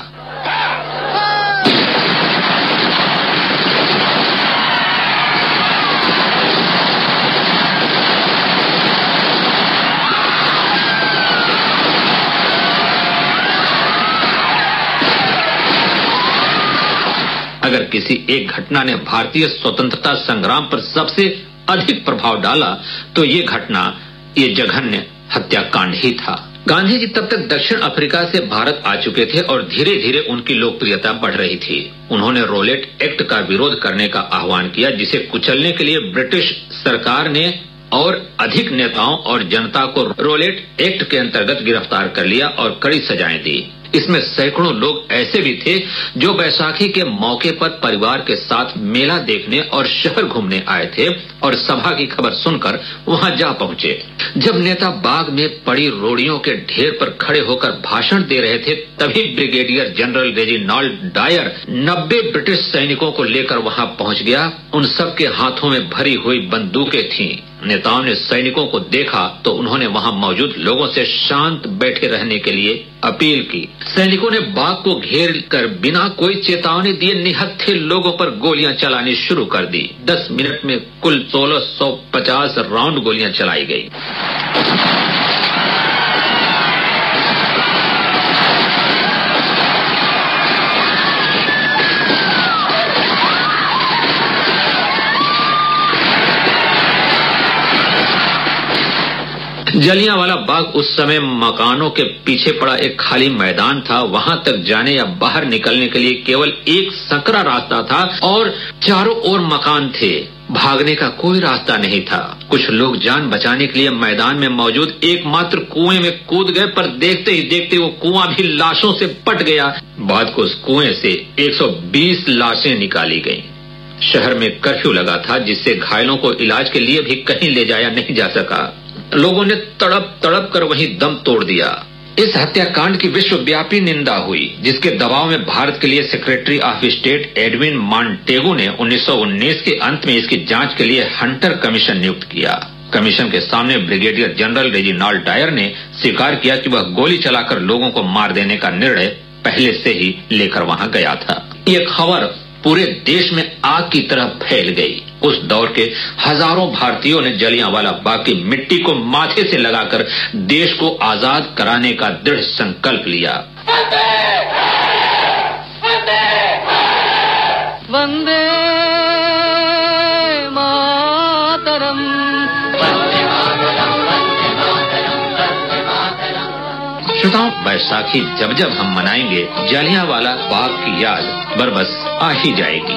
Speaker 3: अगर किसी एक घटना ने भारतीय स्वतंत्रता संग्राम पर सबसे अधिक प्रभाव डाला तो ये घटना, ये जघन्य हत्याकांड ही था। गांधी जी तब तक दक्षिण अफ्रीका से भारत आ चुके थे और धीरे धीरे उनकी लोकप्रियता बढ़ रही थी। उन्होंने रोलेट एक्ट का विरोध करने का आह्वान किया, जिसे कुचलने के लिए ब्रिटिश सरकार ने और अधिक नेताओं और जनता को रोलेट एक्ट के अंतर्गत गिरफ्तार कर लिया और कड़ी सजाएं दी। इसमें सैकड़ों लोग ऐसे भी थे जो बैसाखी के मौके पर परिवार के साथ मेला देखने और शहर घूमने आए थे और सभा की खबर सुनकर वहां जा पहुंचे। जब नेता बाग में पड़ी रोड़ियों के ढेर पर खड़े होकर भाषण दे रहे थे, तभी brigadier general Reginald Dyer 90 British सैनिकों को लेकर वहां पहुंच गया। उन सब के हाथों में भरी हुई बंदूकें थीं। नेताओं ने सैनिकों को देखा तो उन्होंने वहां मौजूद लोगों से शांत बैठे रहने के लिए अपील की। सैनिकों ने बाग को घेर कर बिना कोई चेतावनी दिए निहत्थे लोगों पर गोलियां चलानी शुरू कर दी। 10 मिनट में कुल 1650 राउंड गोलियां चलाई गई। जलियांवाला बाग उस समय मकानों के पीछे पड़ा एक खाली मैदान था। वहां तक जाने या बाहर निकलने के लिए केवल एक संकरा रास्ता था और चारों ओर मकान थे। भागने का कोई रास्ता नहीं था। कुछ लोग जान बचाने के लिए मैदान में मौजूद एकमात्र कुएं में कूद गए, पर देखते ही देखते वो कुआं भी लाशों से पट गया। बाद को उस कुएं से 120 लाशें निकाली गईं। शहर में कर्फ्यू लगा था, जिससे घायलों को इलाज के लिए भी कहीं ले जाया नहीं जा सका। लोगों ने तड़प तड़प कर वहीं दम तोड़ दिया। इस हत्याकांड की विश्वव्यापी निंदा हुई, जिसके दबाव में भारत के लिए secretary of state Edwin Montagu ने 1919 के अंत में इसकी जांच के लिए हंटर कमीशन नियुक्त किया। कमीशन के सामने ब्रिगेडियर जनरल रेजिनाल्ड डायर ने स्वीकार किया कि वह गोली चलाकर लोगों को मार देने का निर्णय पहले से ही लेकर वहां गया था। ये खबर पूरे देश में आग की तरह फैल गई। उस दौर के हजारों भारतीयों ने जलियांवाला बाग की मिट्टी को माथे से लगाकर देश को आजाद कराने का दृढ़ संकल्प लिया।
Speaker 4: वंदे मातरम, वंदे मातरम, वंदे मातरम, वंदे मातरम।
Speaker 3: श्रोताओं, बैसाखी जब जब हम मनाएंगे, जलियांवाला बाग की याद बरबस आ ही जाएगी।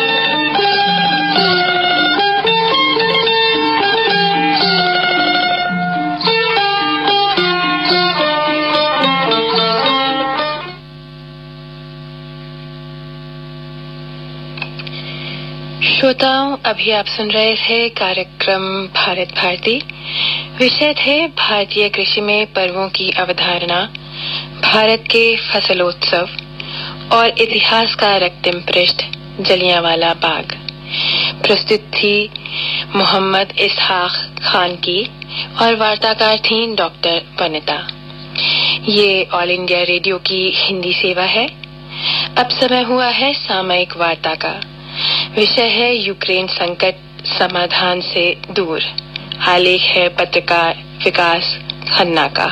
Speaker 1: श्रोताओं, अभी आप सुन रहे थे कार्यक्रम भारत भारती। विषय थे भारतीय कृषि में पर्वों की अवधारणा, भारत के फसलोत्सव और इतिहास का रक्तिम पृष्ठ जलियांवाला बाग। प्रस्तुत थी मोहम्मद इसहाक खान की और वार्ताकार थी डॉक्टर वनिता। ये ऑल इंडिया रेडियो की हिंदी सेवा है। अब समय हुआ है सामयिक वार्ता का। विषय है यूक्रेन संकट समाधान से दूर। आलेख है पत्रकार विकास खन्ना का।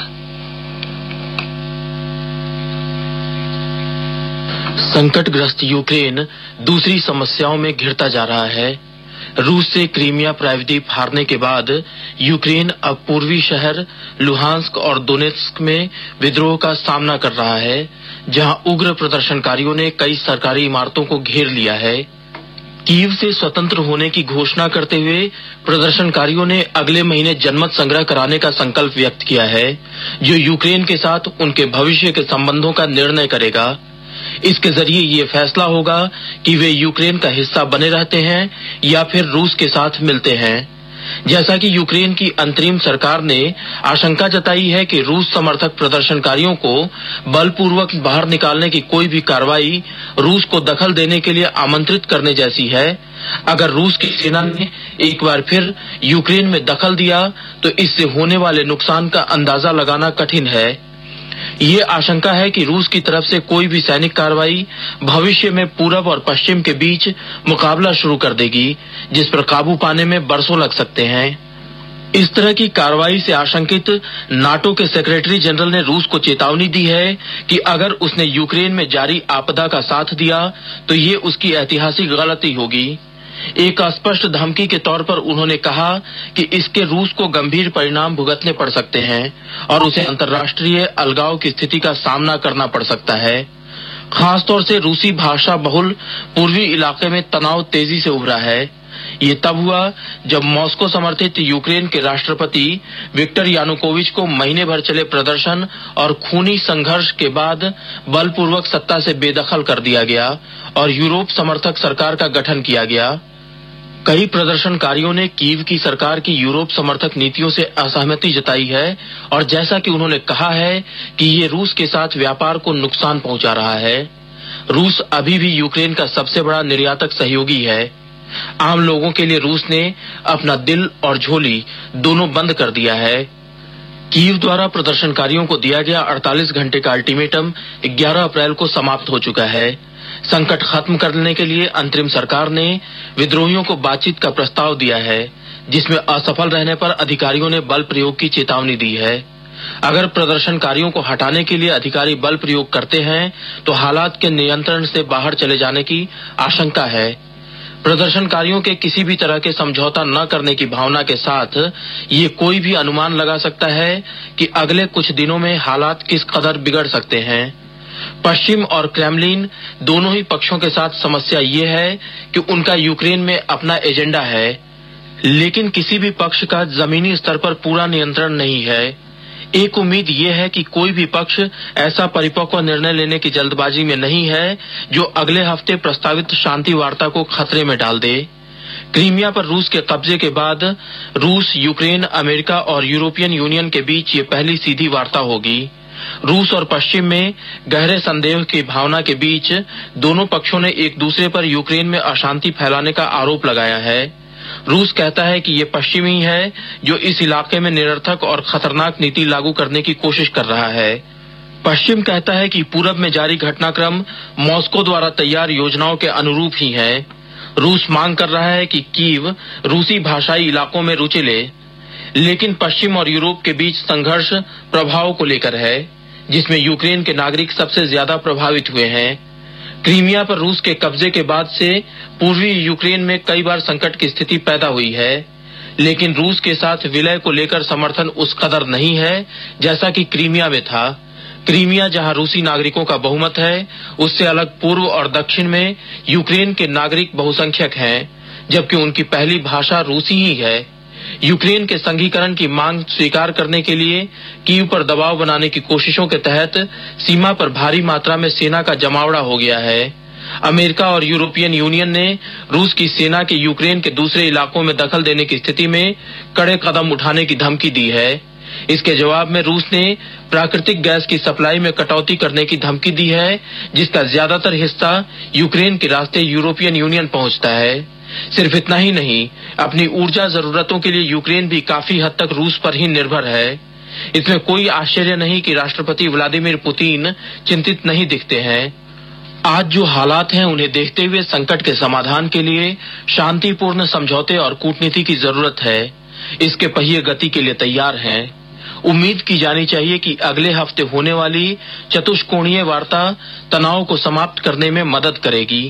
Speaker 7: संकटग्रस्त यूक्रेन दूसरी समस्याओं में घिरता जा रहा है। रूस से क्रीमिया प्रायद्वीप हारने के बाद यूक्रेन अब पूर्वी शहर लुहांस्क और दोनेत्स्क में विद्रोह का सामना कर रहा है, जहां उग्र प्रदर्शनकारियों ने कई सरकारी इमारतों को घेर लिया है। कीव से स्वतंत्र होने की घोषणा करते हुए प्रदर्शनकारियों ने अगले महीने जनमत संग्रह कराने का संकल्प व्यक्त किया है, जो यूक्रेन के साथ उनके भविष्य के संबंधों का निर्णय करेगा। इसके जरिए ये फैसला होगा कि वे यूक्रेन का हिस्सा बने रहते हैं या फिर रूस के साथ मिलते हैं। जैसा कि यूक्रेन की अंतरिम सरकार ने आशंका जताई है कि रूस समर्थक प्रदर्शनकारियों को बलपूर्वक बाहर निकालने की कोई भी कार्रवाई रूस को दखल देने के लिए आमंत्रित करने जैसी है। अगर रूस की सेना ने एक बार फिर यूक्रेन में दखल दिया तो इससे होने वाले नुकसान का अंदाजा लगाना कठिन है। ये आशंका है कि रूस की तरफ से कोई भी सैनिक कार्रवाई भविष्य में पूरब और पश्चिम के बीच मुकाबला शुरू कर देगी, जिस पर काबू पाने में बरसों लग सकते हैं। इस तरह की कार्रवाई से आशंकित नाटो के सेक्रेटरी जनरल ने रूस को चेतावनी दी है कि अगर उसने यूक्रेन में जारी आपदा का साथ दिया तो ये उसकी ऐतिहासिक गलती होगी। एक अस्पष्ट धमकी के तौर पर उन्होंने कहा कि इसके रूस को गंभीर परिणाम भुगतने पड़ सकते हैं और उसे अंतर्राष्ट्रीय अलगाव की स्थिति का सामना करना पड़ सकता है। खासतौर से रूसी भाषा बहुल पूर्वी इलाके में तनाव तेजी से उभरा है। ये तब हुआ जब मॉस्को समर्थित यूक्रेन के राष्ट्रपति विक्टर यानुकोविच को महीने भर चले प्रदर्शन और खूनी संघर्ष के बाद बलपूर्वक सत्ता से बेदखल कर दिया गया और यूरोप समर्थक सरकार का गठन किया गया। कई प्रदर्शनकारियों ने कीव की सरकार की यूरोप समर्थक नीतियों से असहमति जताई है और जैसा कि उन्होंने कहा है कि ये रूस के साथ व्यापार को नुकसान पहुंचा रहा है। रूस अभी भी यूक्रेन का सबसे बड़ा निर्यातक सहयोगी है। आम लोगों के लिए रूस ने अपना दिल और झोली दोनों बंद कर दिया है। कीव द्वारा प्रदर्शनकारियों को दिया गया 48 घंटे का अल्टीमेटम 11 अप्रैल को समाप्त हो चुका है। संकट खत्म करने के लिए अंतरिम सरकार ने विद्रोहियों को बातचीत का प्रस्ताव दिया है, जिसमें असफल रहने पर अधिकारियों ने बल प्रयोग की चेतावनी दी है। अगर प्रदर्शनकारियों को हटाने के लिए अधिकारी बल प्रयोग करते हैं तो हालात के नियंत्रण से बाहर चले जाने की आशंका है। प्रदर्शनकारियों के किसी भी तरह के समझौता न करने की भावना के साथ ये कोई भी अनुमान लगा सकता है कि अगले कुछ दिनों में हालात किस कदर बिगड़ सकते हैं। पश्चिम और क्रेमलिन दोनों ही पक्षों के साथ समस्या ये है कि उनका यूक्रेन में अपना एजेंडा है, लेकिन किसी भी पक्ष का जमीनी स्तर पर पूरा नियंत्रण नहीं है। एक उम्मीद ये है कि कोई भी पक्ष ऐसा परिपक्व निर्णय लेने की जल्दबाजी में नहीं है जो अगले हफ्ते प्रस्तावित शांति वार्ता को खतरे में डाल दे। क्रीमिया पर रूस के कब्जे के बाद रूस, यूक्रेन, अमेरिका और यूरोपियन यूनियन के बीच ये पहली सीधी वार्ता होगी। रूस और पश्चिम में गहरे संदेह की भावना के बीच दोनों पक्षों ने एक दूसरे पर यूक्रेन में अशांति फैलाने का आरोप लगाया है। रूस कहता है कि ये पश्चिमी है जो इस इलाके में निरर्थक और खतरनाक नीति लागू करने की कोशिश कर रहा है। पश्चिम कहता है कि पूरब में जारी घटनाक्रम मॉस्को द्वारा तैयार योजनाओं के अनुरूप ही है। रूस मांग कर रहा है कि कीव रूसी भाषाई इलाकों में रुचि ले, लेकिन पश्चिम और यूरोप के बीच संघर्ष प्रभाव को लेकर है, जिसमें यूक्रेन के नागरिक सबसे ज्यादा प्रभावित हुए हैं। क्रीमिया पर रूस के कब्जे के बाद से पूर्वी यूक्रेन में कई बार संकट की स्थिति पैदा हुई है, लेकिन रूस के साथ विलय को लेकर समर्थन उस कदर नहीं है जैसा कि क्रीमिया में था। क्रीमिया, जहां रूसी नागरिकों का बहुमत है, उससे अलग पूर्व और दक्षिण में यूक्रेन के नागरिक बहुसंख्यक हैं, जबकि उनकी पहली भाषा रूसी ही है। यूक्रेन के संघीकरण की मांग स्वीकार करने के लिए कीव पर दबाव बनाने की कोशिशों के तहत सीमा पर भारी मात्रा में सेना का जमावड़ा हो गया है। अमेरिका और यूरोपियन यूनियन ने रूस की सेना के यूक्रेन के दूसरे इलाकों में दखल देने की स्थिति में कड़े कदम उठाने की धमकी दी है। इसके जवाब में रूस ने प्राकृतिक गैस की सप्लाई में कटौती करने की धमकी दी है, जिसका ज्यादातर हिस्सा यूक्रेन के रास्ते यूरोपियन यूनियन पहुंचता है। सिर्फ इतना ही नहीं, अपनी ऊर्जा जरूरतों के लिए यूक्रेन भी काफी हद तक रूस पर ही निर्भर है। इसमें कोई आश्चर्य नहीं कि राष्ट्रपति व्लादिमीर पुतिन चिंतित नहीं दिखते हैं। आज जो हालात हैं उन्हें देखते हुए संकट के समाधान के लिए शांतिपूर्ण समझौते और कूटनीति की जरूरत है। इसके पहिए गति के लिए तैयार हैं। उम्मीद की जानी चाहिए कि अगले हफ्ते होने वाली चतुष्कोणीय वार्ता तनाव को समाप्त करने में मदद करेगी।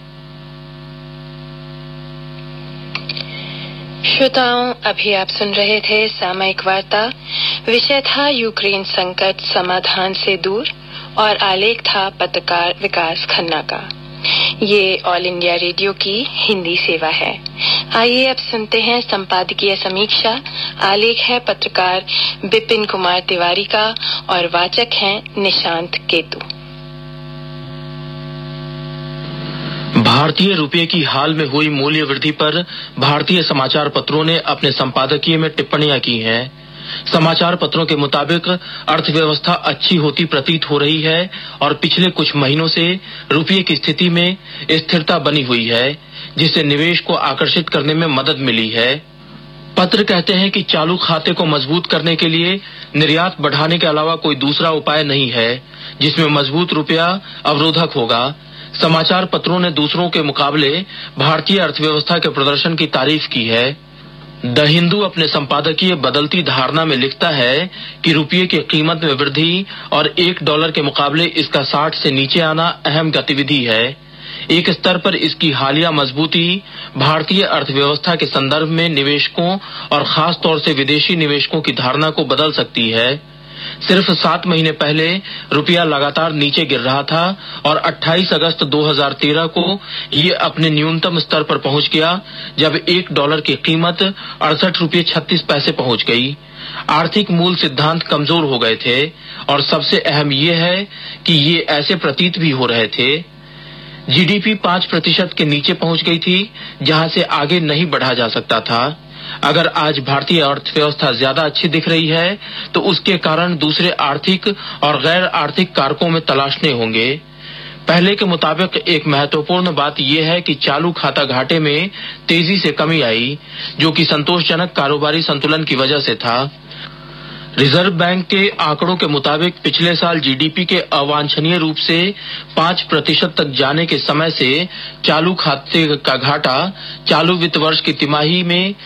Speaker 1: श्रोताओं, अभी आप सुन रहे थे सामयिक वार्ता। विषय था यूक्रेन संकट समाधान से दूर और आलेख था पत्रकार विकास खन्ना का। ये ऑल इंडिया रेडियो की हिंदी सेवा है। आइए अब सुनते हैं संपादकीय समीक्षा। आलेख है पत्रकार बिपिन कुमार तिवारी का और वाचक हैं निशांत केतु।
Speaker 7: भारतीय रुपये की हाल में हुई मूल्य वृद्धि पर भारतीय समाचार पत्रों ने अपने संपादकीय में टिप्पणियां की हैं। समाचार पत्रों के मुताबिक अर्थव्यवस्था अच्छी होती प्रतीत हो रही है और पिछले कुछ महीनों से रुपये की स्थिति में स्थिरता बनी हुई है, जिससे निवेश को आकर्षित करने में मदद मिली है। पत्र कहते हैं कि चालू खाते को मजबूत करने के लिए निर्यात बढ़ाने के अलावा कोई दूसरा उपाय नहीं है जिसमें मजबूत रुपया अवरोधक होगा। समाचार पत्रों ने दूसरों के मुकाबले भारतीय अर्थव्यवस्था के प्रदर्शन की तारीफ की है। द हिंदू अपने संपादकीय बदलती धारणा में लिखता है कि रुपये की कीमत में वृद्धि और $1 के मुकाबले इसका 60 से नीचे आना अहम गतिविधि है। एक स्तर पर इसकी हालिया मजबूती भारतीय अर्थव्यवस्था के संदर्भ में निवेशकों और खास तौर से विदेशी निवेशकों की धारणा को बदल सकती है। सिर्फ 7 महीने पहले रुपया लगातार नीचे गिर रहा था और 28 अगस्त 2013 को ये अपने न्यूनतम स्तर पर पहुंच गया जब $1 की कीमत 68 रुपये 36 पैसे पहुंच गई। आर्थिक मूल सिद्धांत कमजोर हो गए थे और सबसे अहम ये है कि ये ऐसे प्रतीत भी हो रहे थे। जीडीपी 5% के नीचे पहुंच गई थी, जहां से आगे नहीं बढ़ा जा सकता था। अगर आज भारतीय अर्थव्यवस्था ज्यादा अच्छी दिख रही है तो उसके कारण दूसरे आर्थिक और गैर आर्थिक कारकों में तलाशने होंगे। पहले के मुताबिक एक महत्वपूर्ण बात यह है कि चालू खाता घाटे में तेजी से कमी आई, जो कि संतोषजनक कारोबारी संतुलन की वजह से था। रिजर्व बैंक के आंकड़ों के मुताबिक पिछले साल जीडीपी के अवांछनीय रूप से 5% तक जाने के समय से चालू खाते का घाटा चालू वित्त वर्ष की तिमाही में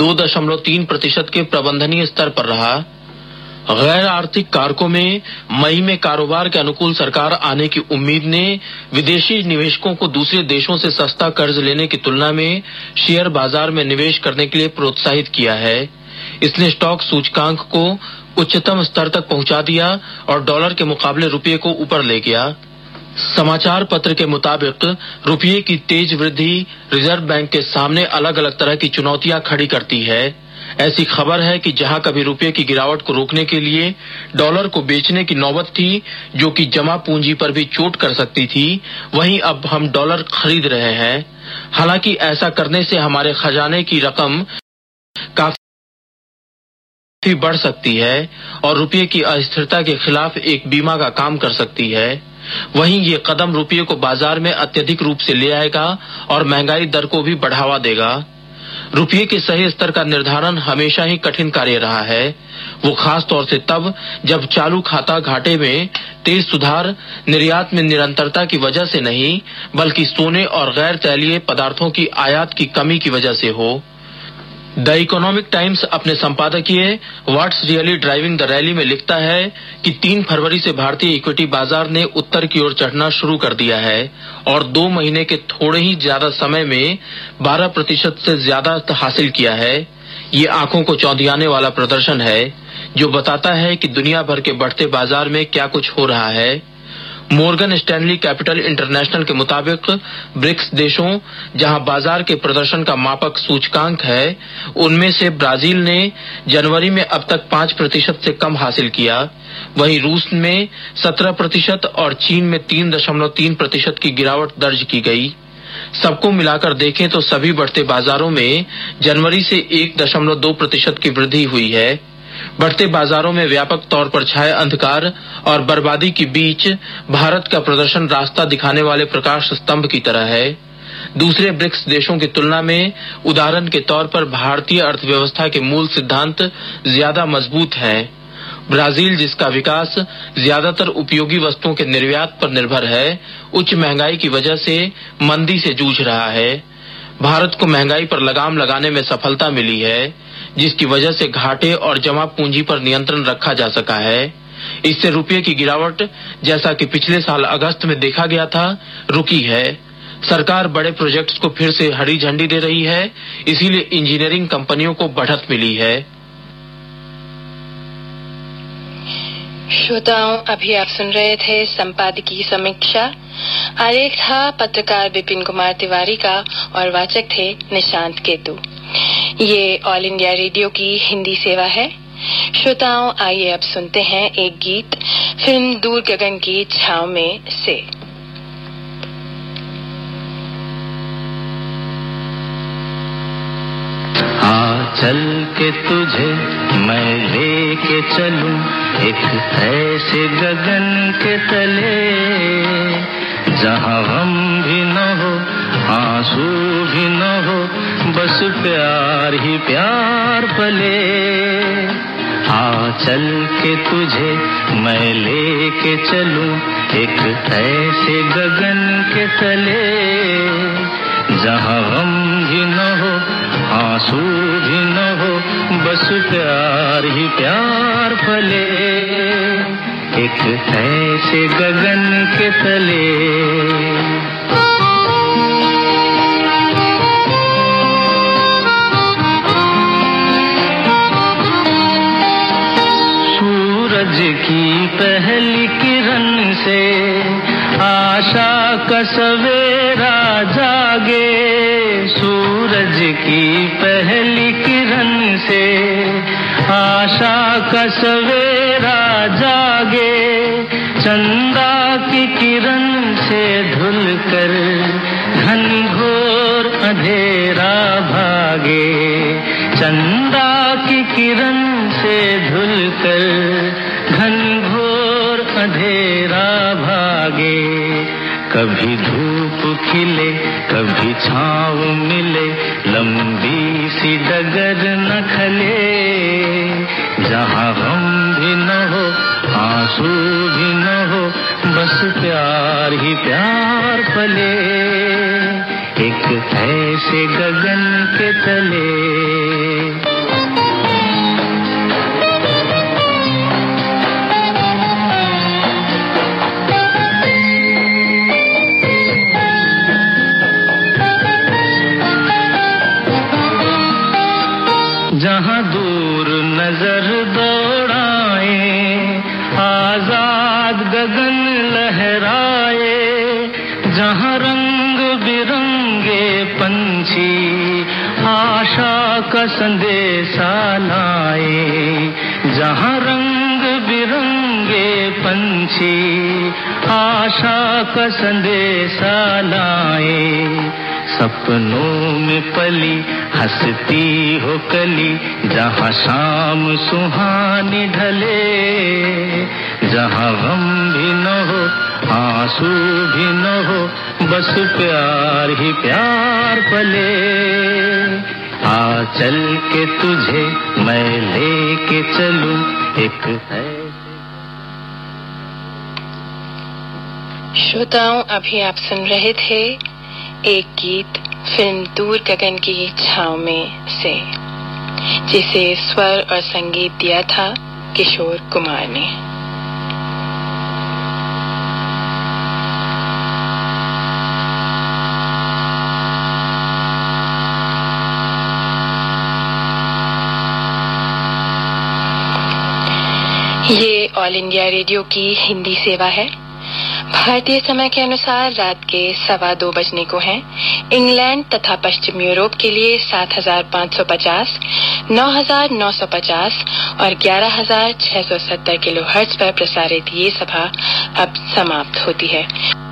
Speaker 7: 2.3% के प्रबंधनीय स्तर पर रहा। गैर आर्थिक कारकों में मई में कारोबार के अनुकूल सरकार आने की उम्मीद ने विदेशी निवेशकों को दूसरे देशों से सस्ता कर्ज लेने की तुलना में शेयर बाजार में निवेश करने के लिए प्रोत्साहित किया है। इसने स्टॉक सूचकांक को उच्चतम स्तर तक पहुंचा दिया और डॉलर के मुकाबले रुपये को ऊपर ले गया। समाचार पत्र के मुताबिक रुपये की तेज वृद्धि रिजर्व बैंक के सामने अलग अलग तरह की चुनौतियां खड़ी करती है। ऐसी खबर है कि जहां कभी रुपये की गिरावट को रोकने के लिए डॉलर को बेचने की नौबत थी, जो कि जमा पूंजी पर भी चोट कर सकती थी, वहीं अब हम डॉलर खरीद रहे हैं। हालांकि ऐसा करने से हमारे खजाने की रकम काफी बढ़ सकती है और रुपये की अस्थिरता के खिलाफ एक बीमा का काम कर सकती है। वहीं ये कदम रुपये को बाजार में अत्यधिक रूप से ले आएगा और महंगाई दर को भी बढ़ावा देगा। रुपये के सही स्तर का निर्धारण हमेशा ही कठिन कार्य रहा है, वो खास तौर से तब जब चालू खाता घाटे में तेज सुधार निर्यात में निरंतरता की वजह से नहीं, बल्कि सोने और गैर तैलीय पदार्थों की आयात की कमी की वजह से हो। द इकोनॉमिक टाइम्स अपने संपादकीय what's really driving the rally में लिखता है कि 3 फरवरी से भारतीय इक्विटी बाजार ने उत्तर की ओर चढ़ना शुरू कर दिया है और 2 महीने के थोड़े ही ज्यादा समय में 12% से ज्यादा हासिल किया है। ये आंखों को चौंधियाने वाला प्रदर्शन है, जो बताता है कि दुनिया भर के बढ़ते बाजार में क्या कुछ हो रहा है। मोर्गन स्टैनली कैपिटल इंटरनेशनल के मुताबिक ब्रिक्स देशों, जहां बाजार के प्रदर्शन का मापक सूचकांक है, उनमें से ब्राजील ने जनवरी में अब तक 5% से कम हासिल किया। वहीं रूस में 17% और चीन में 3.3% की गिरावट दर्ज की गई। सबको मिलाकर देखें तो सभी बढ़ते बाजारों में जनवरी से 1.2% की वृद्धि हुई है। बढ़ते बाजारों में व्यापक तौर पर छाए अंधकार और बर्बादी के बीच भारत का प्रदर्शन रास्ता दिखाने वाले प्रकाश स्तंभ की तरह है। दूसरे ब्रिक्स देशों की तुलना में उदाहरण के तौर पर भारतीय अर्थव्यवस्था के मूल सिद्धांत ज्यादा मजबूत है। ब्राजील, जिसका विकास ज्यादातर उपयोगी वस्तुओं के निर्यात पर निर्भर है, उच्च महंगाई की वजह से मंदी से जूझ रहा है। भारत को महंगाई पर लगाम लगाने में सफलता मिली है, जिसकी वजह से घाटे और जमा पूंजी पर नियंत्रण रखा जा सका है। इससे रुपये की गिरावट, जैसा कि पिछले साल अगस्त में देखा गया था, रुकी है। सरकार बड़े प्रोजेक्ट्स को फिर से हरी झंडी दे रही है, इसीलिए इंजीनियरिंग कंपनियों को बढ़त मिली है।
Speaker 1: श्रोताओं, अभी आप सुन रहे थे संपादकीय समीक्षा। आलेख था पत्रकार विपिन कुमार तिवारी का और वाचक थे निशांत केतु। ये ऑल इंडिया रेडियो की हिंदी सेवा है। श्रोताओं, आइए अब सुनते हैं एक गीत फिल्म दूर गगन की छांव में से।
Speaker 6: चल के तुझे मैं लेके चलूं एक ऐसे गगन के तले, जहां गम भी न हो, आंसू भी न हो, बस प्यार ही प्यार पले। चल के तुझे मैं लेके चलूं एक ऐसे गगन के तले, जहां गम भी न हो, आंसू भी न हो, बस प्यार ही प्यार फले। एक ऐसे गगन के तले। सूरज की पहली किरण से आशा का सवेरा जागे, सूरज की पहली किरण से आशा का सवेरा जागे, चंदा की किरण से धुलकर घनघोर अंधेरा भागे, चंदा की किरण से धुलकर घनघोर अंधेरा भागे। कभी धूप खिले कभी छाँव मिले, लंबी सी डगर न खले, जहाँ गम भी न हो, आंसू भी न हो, बस प्यार ही प्यार पले। एक ऐसे गगन के तले। जहाँ दूर नजर दौड़ाए, आजाद गगन लहराए, जहाँ रंग बिरंगे पंछी आशा का संदेशा लाए, जहाँ रंग बिरंगे पंछी आशा का संदेशा लाए, सपनों में पली हंसती हो कली, जहाँ शाम सुहानी ढले, जहाँ गम भी न हो, आंसू भी न हो, बस प्यार ही प्यार पले। चल के तुझे मैं लेके चलूं एक है।
Speaker 1: श्रोताओं, अभी आप सुन रहे थे एक गीत फिल्म दूर गगन की छांव में से, जिसे स्वर और संगीत दिया था किशोर कुमार ने। ये ऑल इंडिया रेडियो की हिंदी सेवा है। भारतीय समय के अनुसार रात के 2:15 बजने को हैं। इंग्लैंड तथा पश्चिम यूरोप के लिए 7550, 9950 और 11670 किलोहर्ट्ज पर प्रसारित ये सभा अब समाप्त होती है।